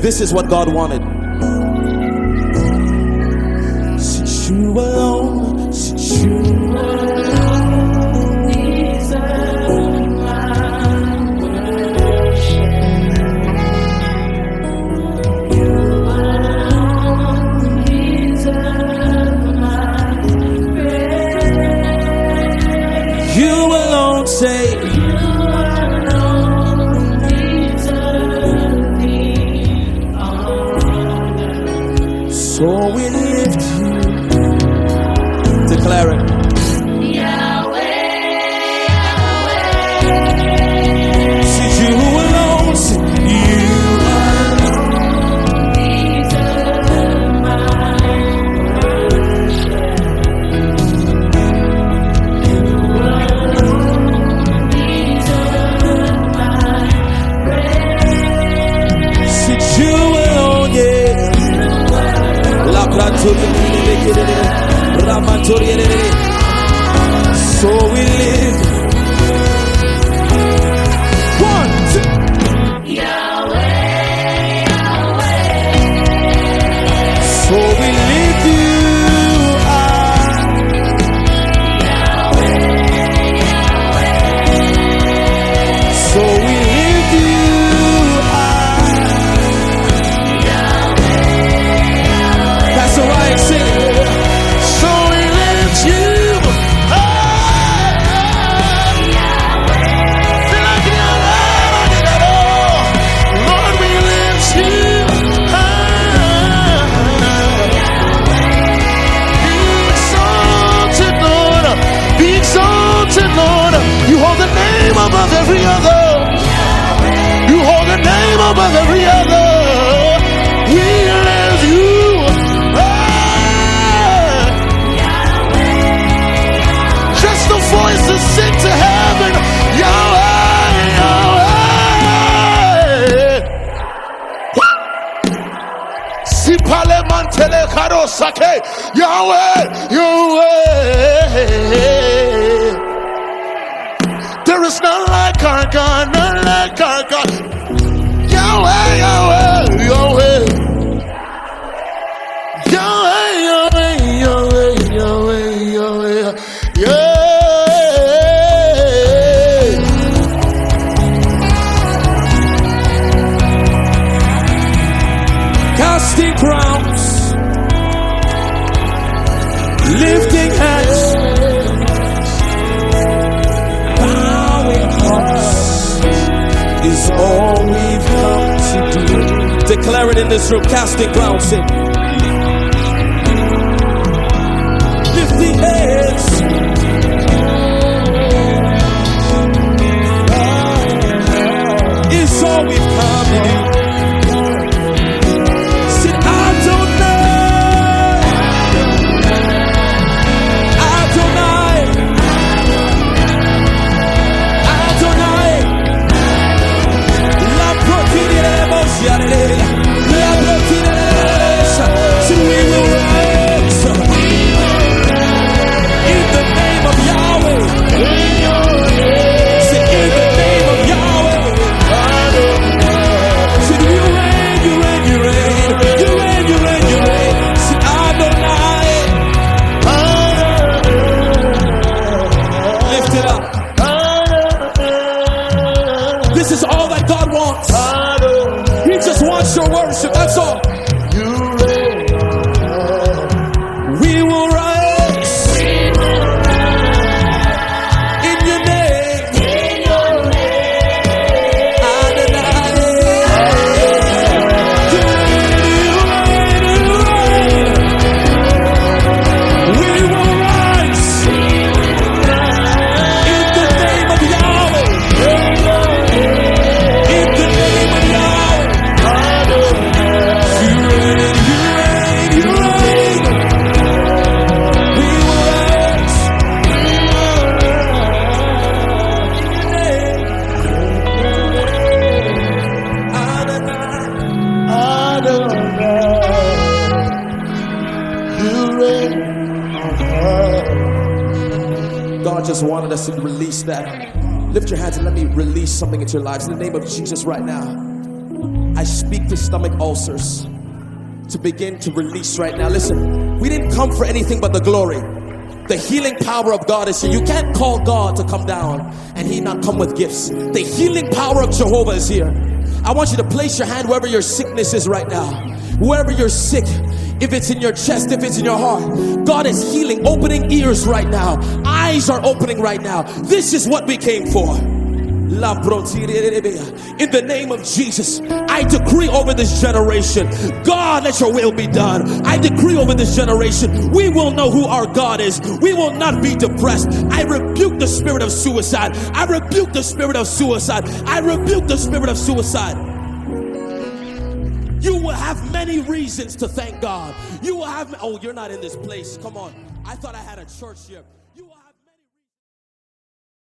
This is what God wanted. Since you alone, since you alone deserve my worship. You alone deserve my praise. You alone say. So we lift you. Declare it. Yahweh, Yahweh. See you alone. See you alone deserve my worship. You alone deserve my praise. See you alone, yeah. So we live. One, two. Yahweh, Yahweh. So we lift you up. Yahweh, Yahweh. So we lift you up. Yahweh. That's all right, sing it. So we lift you up. Feel like you're alive, Lord, we lift you up. Be exalted, Lord. Be exalted, Lord. You hold the name above every other. You hold the name above every other. We lift you up. Just the voices sing to heaven. Yahweh, Yahweh. Sipale mantele karosake. Yahweh, Yahweh. There is none like our God, none like our God. Yahweh, Yahweh, Yahweh. Yahweh, Yahweh, Yahweh, Yahweh, Yahweh, yeah. Casting crowns, lifting hands, bowing hearts is all we've come to do. Declare it in this room. Casting crowns, sing. Lifting hands, is all we've come to do. Say, Adonai, Adonai, Adonai. La proteine emotionnelle, la proteine. So we will rise in the name of Yahweh. Say, in the name of Yahweh. Say, you reign, you reign, you reign, you reign, you reign, you reign. Say, Adonai. Lift it up. This is all that God wants. He just wants your worship. That's all. We will rise in your name. Adonai. You reign, you reign. We will rise in the name of Yahweh. In the name of Yahweh. You reign, you reign, you reign. We will rise. God just wanted us to release that. Lift your hands and let me release something into your lives in the name of Jesus right now. I speak to stomach ulcers to begin to release right now. Listen, we didn't come for anything but the glory. The healing power of God is here. You can't call God to come down and He not come with gifts. The healing power of Jehovah is here. I want you to place your hand wherever your sickness is right now. Wherever you're sick, if it's in your chest, if it's in your heart, God is healing, opening ears right now. Eyes are opening right now. This is what we came for. In the name of Jesus, I decree over this generation, God, let your will be done. I decree over this generation, we will know who our God is. We will not be depressed. I rebuke the spirit of suicide. I rebuke the spirit of suicide. I rebuke the spirit of suicide. You will have many reasons to thank God. You will have, oh, you're not in this place. Come on. I thought I had a church here.